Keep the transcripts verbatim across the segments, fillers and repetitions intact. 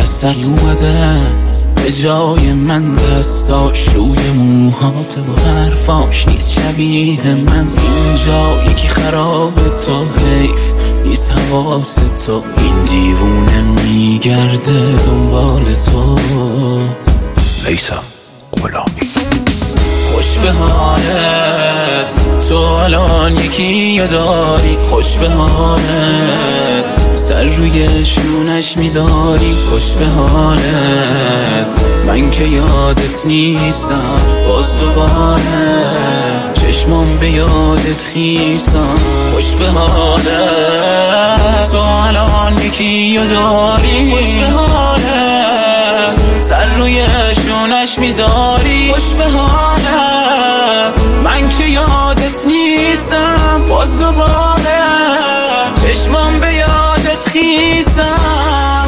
وسط اومده به جای من، دستاش روی موهات و حرفاش نیست شبیه من. اینجا یکی خراب تو، حیف نیست حواس تو، این دیوونه میگرده دنبال تو. لیسا غلامی. خوش به حالت تو الان یکی داری، خوش به حالت سر روی شونش میذاری، خوش به حالت من که یادت نیستم، باز دوباره چشمام به یادت خیسم. خوش به حالت تو الان یکی داری، خوش به حالت سر روی شونش میذاری، خوش به حالت من که یادت نیستم، باز دوباره چشمام به یادت خیسم.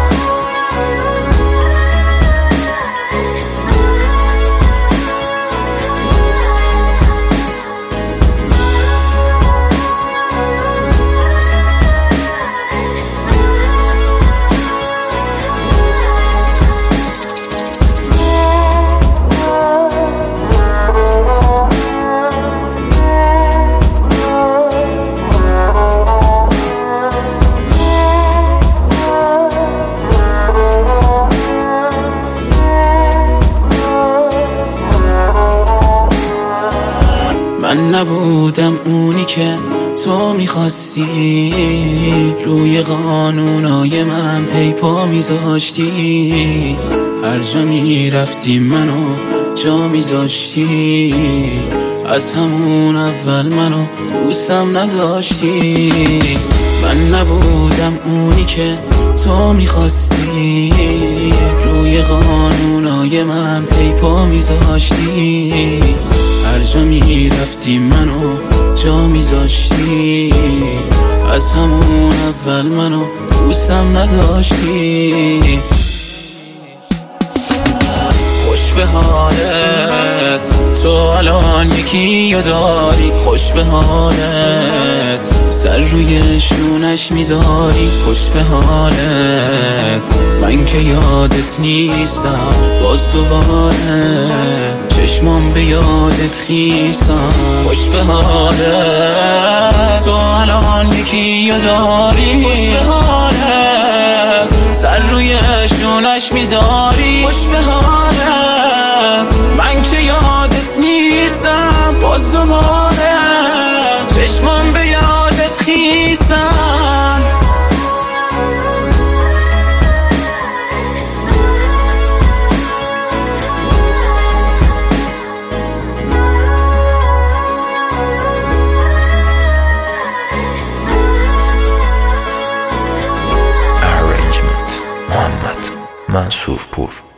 من نبودم اونی که تو میخواستی، روی قانونای من پیپا میذاشتی، هر جا میرفتی منو جا میذاشتی، از همون اول منو دوستم نداشتی. من نبودم اونی که تو میخواستی، روی قانونای من پیپا میذاشتی، هر جا میرفتی منو جا میذاشتی، از همون اول منو دوستم نداشتی. خوش به حالت تو الان یکی داری، خوش به حالت سر روی شونش میذاری، خوش به حالت من که یادت نیستم، باز دوباره چشمام به یادت خیسم. خوش به حالت تو الان یکی داری، خوش به حالت سر روی شونش میذاری، خوش به حالت من که یادت نیستم، باز دوباره چشمام به یادت خیسم. محمد منصورپور.